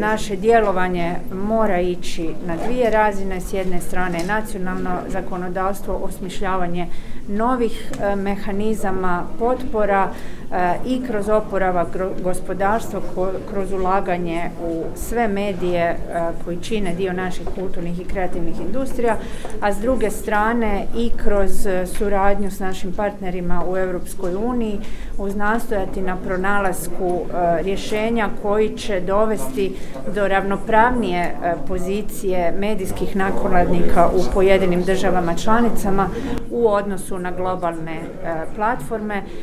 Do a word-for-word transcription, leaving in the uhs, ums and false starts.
naše djelovanje mora ići na dvije razine. S jedne strane nacionalno zakonodavstvo, osmišljavanje novih e, mehanizama potpora e, i kroz oporavak gospodarstva, kroz ulaganje u sve medije e, koji čine dio naših kulturnih i kreativnih industrija, a s druge strane i kroz suradnju s našim partnerima u Europskoj uniji uz nastojati na pronalasku e, rješenja koji će dovesti do ravnopravnije e, pozicije medijskih nakladnika u pojedinim državama članicama u odnosu na globalne e, platforme.